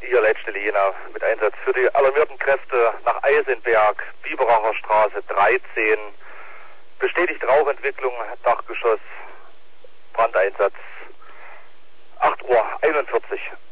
4 Leitstelle Jena mit Einsatz für die alarmierten Kräfte nach Eisenberg, Biberacher Straße 13. Bestätigt Rauchentwicklung, Dachgeschoss, Brandeinsatz, 8:41 Uhr.